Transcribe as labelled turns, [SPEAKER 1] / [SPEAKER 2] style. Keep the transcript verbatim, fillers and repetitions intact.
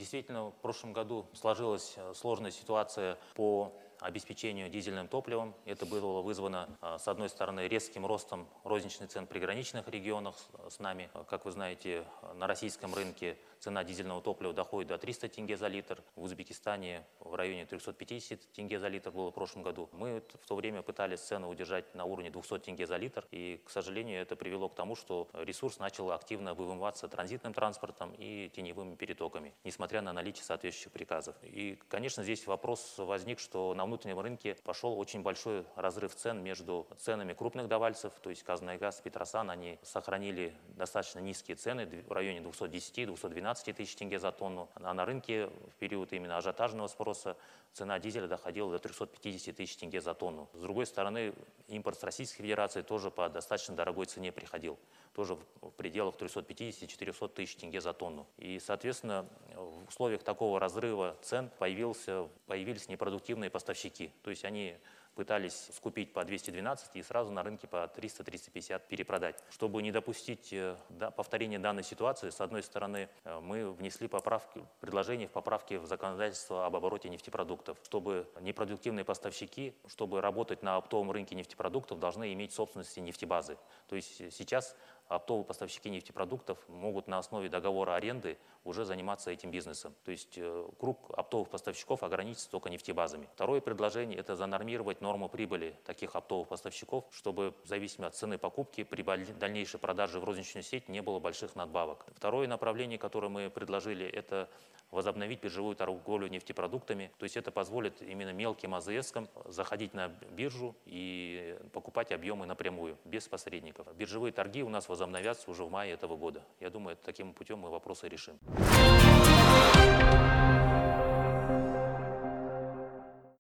[SPEAKER 1] Действительно, в прошлом году сложилась сложная ситуация по обеспечению дизельным топливом. Это было вызвано, с одной стороны, резким ростом розничных цен в приграничных регионах с нами. Как вы знаете, на российском рынке цена дизельного топлива доходит до триста тенге за литр. В Узбекистане в районе трёхсот пятидесяти тенге за литр было в прошлом году. Мы в то время пытались цену удержать на уровне двухсот тенге за литр. И, к сожалению, это привело к тому, что ресурс начал активно вымываться транзитным транспортом и теневыми перетоками, несмотря на наличие соответствующих приказов. И, конечно, здесь вопрос возник, что на внутреннем рынке пошел очень большой разрыв цен между ценами крупных давальцев, то есть Казнайгаз, Петросан, они сохранили достаточно низкие цены в районе двухсот десяти — двухсот двенадцати тысяч тенге за тонну, а на рынке в период именно ажиотажного спроса цена дизеля доходила до трёхсот пятидесяти тысяч тенге за тонну. С другой стороны, импорт с Российской Федерации тоже по достаточно дорогой цене приходил, тоже в пределах трёхсот пятидесяти — четырёхсот тысяч тенге за тонну. И, соответственно, в условиях такого разрыва цен появился, появились непродуктивные поставщики. То есть они пытались скупить по двести двенадцать и сразу на рынке по триста — триста пятьдесят перепродать. Чтобы не допустить повторения данной ситуации, с одной стороны, мы внесли поправки, предложение в поправке в законодательство об обороте нефтепродуктов, чтобы непродуктивные поставщики, чтобы работать на оптовом рынке нефтепродуктов, должны иметь собственности нефтебазы. То есть сейчас оптовые поставщики нефтепродуктов могут на основе договора аренды уже заниматься этим бизнесом. То есть круг оптовых поставщиков ограничится только нефтебазами. Второе предложение – это занормировать норму прибыли таких оптовых поставщиков, чтобы в зависимости от цены покупки при дальнейшей продаже в розничную сеть не было больших надбавок. Второе направление, которое мы предложили, это возобновить биржевую торговлю нефтепродуктами. То есть это позволит именно мелким АЗСкам заходить на биржу и покупать объемы напрямую, без посредников. Биржевые торги у нас возобновятся уже в мае этого года. Я думаю, таким путем мы вопросы решим.